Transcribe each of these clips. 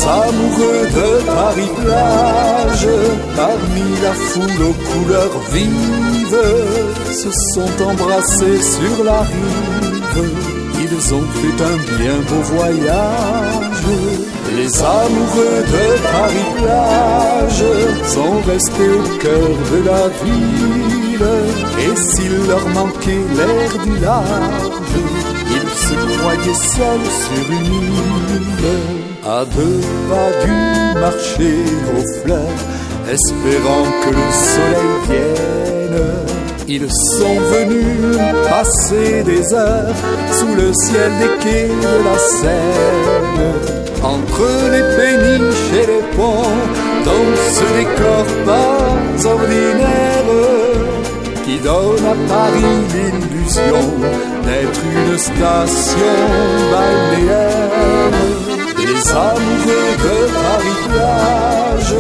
Les amoureux de Paris-Plage, parmi la foule aux couleurs vives, se sont embrassés sur la rive. Ils ont fait un bien beau voyage. Les amoureux de Paris-Plage sont restés au cœur de la ville. Et s'il leur manquait l'air du large, ils se croyaient seuls sur une île. À 2 pas du marché aux fleurs, espérant que le soleil vienne, ils sont venus passer des heures sous le ciel des quais de la Seine. Entre les péniches et les ponts, dans ce décor pas ordinaire, qui donne à Paris l'illusion d'être une station balnéaire. Les amoureux de Paris-Plage,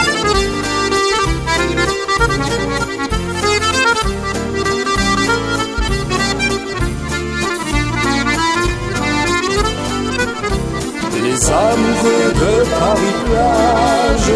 les amoureux de Paris-Plage,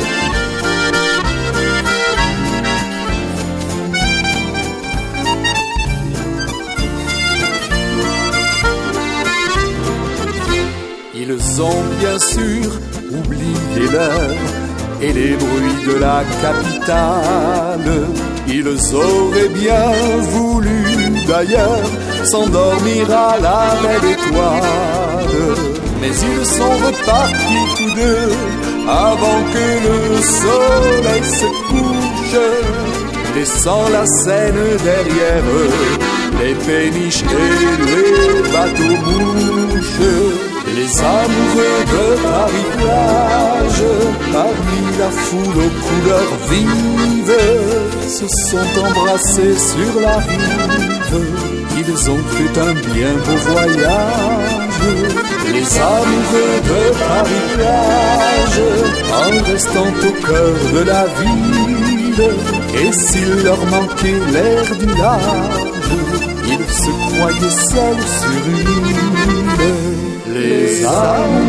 ils ont bien sûr oublié l'heure et les bruits de la capitale. Ils auraient bien voulu d'ailleurs s'endormir à la belle étoile, mais ils sont repartis tous deux avant que le soleil se couche, laissant la Seine derrière eux, les péniches et les bateaux-mouches. Les amoureux de Paris-Plage, parmi la foule aux couleurs vives, se sont embrassés sur la rive. Ils ont fait un bien beau voyage. Les amoureux de Paris-Plage, en restant au cœur de la ville. Et s'il leur manquait l'air du large, ils se croyaient seuls sur une île. Les amoureux